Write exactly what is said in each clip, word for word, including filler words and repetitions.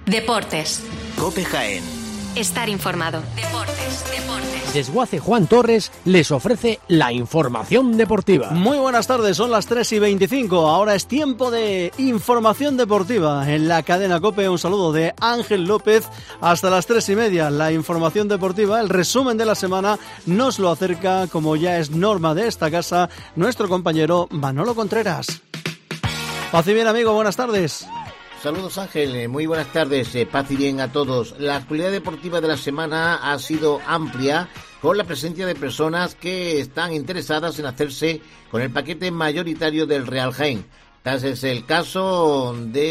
Deportes. COPE Jaén. Estar informado. Deportes, deportes. Desguace Juan Torres les ofrece la información deportiva. Muy buenas tardes, son las tres y veinticinco. Ahora es tiempo de información deportiva en la cadena COPE. Un saludo de Ángel López hasta las tres y media. La información deportiva, el resumen de la semana, nos lo acerca, como ya es norma de esta casa, nuestro compañero Manolo Contreras. Paz y bien, amigo, buenas tardes. Saludos, Ángel, muy buenas tardes, eh, paz y bien a todos. La actualidad deportiva de la semana ha sido amplia, con la presencia de personas que están interesadas en hacerse con el paquete mayoritario del Real Jaén. Tal es el caso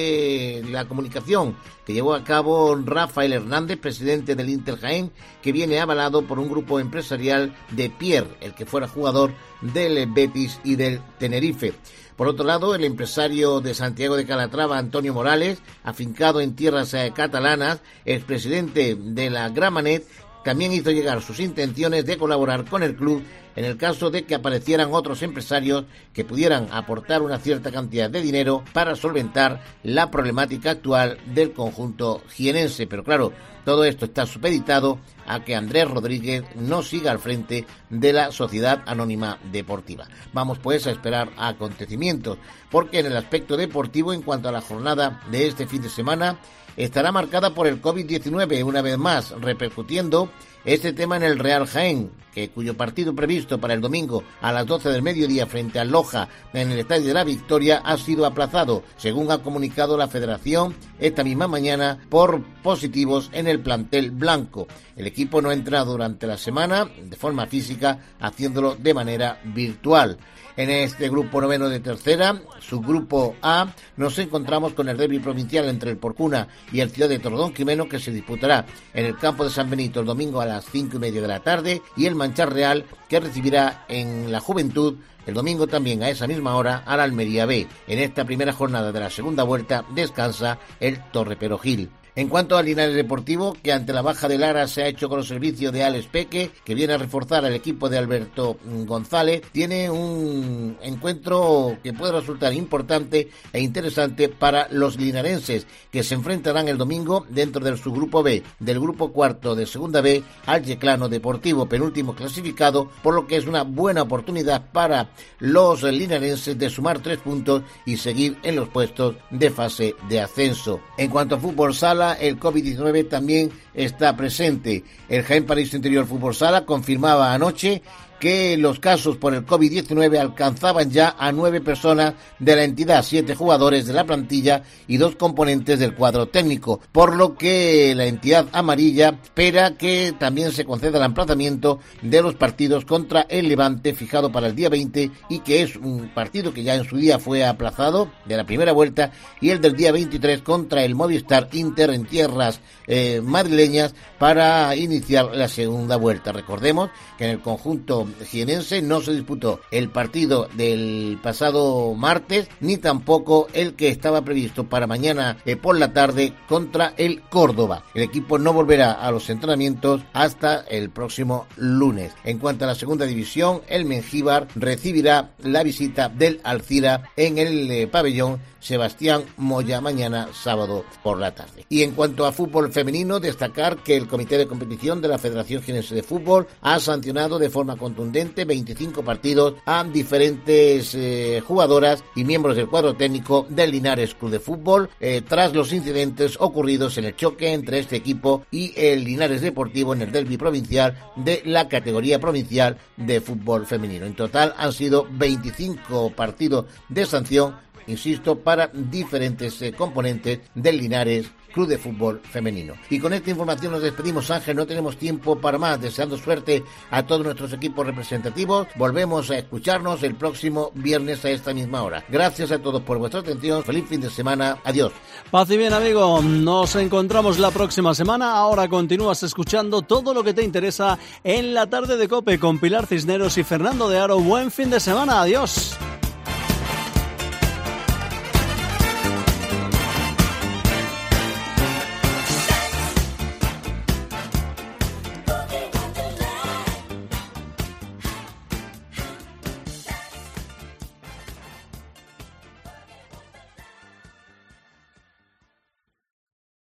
de la comunicación que llevó a cabo Rafael Hernández, presidente del Inter Jaén, que viene avalado por un grupo empresarial de Pierre, el que fuera jugador del Betis y del Tenerife. Por otro lado, el empresario de Santiago de Calatrava, Antonio Morales, afincado en tierras eh, catalanas, expresidente de la Gramenet, también hizo llegar sus intenciones de colaborar con el club en el caso de que aparecieran otros empresarios que pudieran aportar una cierta cantidad de dinero para solventar la problemática actual del conjunto jienense. Pero claro, todo esto está supeditado a que Andrés Rodríguez no siga al frente de la Sociedad Anónima Deportiva. Vamos pues a esperar a acontecimientos, porque en el aspecto deportivo, en cuanto a la jornada de este fin de semana, estará marcada por el covid diecinueve, una vez más repercutiendo este tema en el Real Jaén, que cuyo partido previsto para el domingo a las doce del mediodía frente al Loja en el Estadio de la Victoria ha sido aplazado, según ha comunicado la Federación esta misma mañana, por positivos en el plantel blanco. El equipo no ha entrado durante la semana de forma física, haciéndolo de manera virtual. En este grupo noveno de tercera, subgrupo A, nos encontramos con el derbi provincial entre el Porcuna y el Ciudad de Tordón-Jimeno, que se disputará en el campo de San Benito el domingo a las cinco y media de la tarde, y el Manchar Real, que recibirá en la Juventud el domingo también a esa misma hora al Almería B. En esta primera jornada de la segunda vuelta descansa el Torreperogil. En cuanto al Linares Deportivo, que ante la baja de Lara se ha hecho con los servicios de Alex Peque, que viene a reforzar al equipo de Alberto González, tiene un encuentro que puede resultar importante e interesante para los linarenses, que se enfrentarán el domingo dentro del subgrupo B, del grupo cuarto de segunda B, al Yeclano Deportivo, penúltimo clasificado, por lo que es una buena oportunidad para los linarenses de sumar tres puntos y seguir en los puestos de fase de ascenso. En cuanto a fútbol sala, el covid diecinueve también está presente. El Jaén Paraíso Interior Fútbol Sala confirmaba anoche que los casos por el covid diecinueve alcanzaban ya a nueve personas de la entidad, siete jugadores de la plantilla y dos componentes del cuadro técnico, por lo que la entidad amarilla espera que también se conceda el emplazamiento de los partidos contra el Levante, fijado para el día veinte, y que es un partido que ya en su día fue aplazado de la primera vuelta, y el del día veintitrés contra el Movistar Inter en tierras eh, madrileñas para iniciar la segunda vuelta. Recordemos que en el conjunto jienense no se disputó el partido del pasado martes, ni tampoco el que estaba previsto para mañana eh, por la tarde contra el Córdoba. El equipo no volverá a los entrenamientos hasta el próximo lunes. En cuanto a la segunda división, el Mengíbar recibirá la visita del Alcira en el eh, pabellón Sebastián Moya mañana sábado por la tarde. Y en cuanto a fútbol femenino, destacar que el Comité de Competición de la Federación Jienense de Fútbol ha sancionado de forma contundente veinticinco partidos a diferentes eh, jugadoras y miembros del cuadro técnico del Linares Club de Fútbol eh, tras los incidentes ocurridos en el choque entre este equipo y el Linares Deportivo en el derbi provincial de la categoría provincial de fútbol femenino. En total han sido veinticinco partidos de sanción, insisto, para diferentes eh, componentes del Linares Club de Fútbol Femenino. Y con esta información nos despedimos, Ángel, no tenemos tiempo para más, deseando suerte a todos nuestros equipos representativos. Volvemos a escucharnos el próximo viernes a esta misma hora. Gracias a todos por vuestra atención, feliz fin de semana, adiós. Paz y bien, amigo, nos encontramos la próxima semana. Ahora continúas escuchando todo lo que te interesa en la tarde de COPE con Pilar Cisneros y Fernando de Aro. Buen fin de semana, adiós.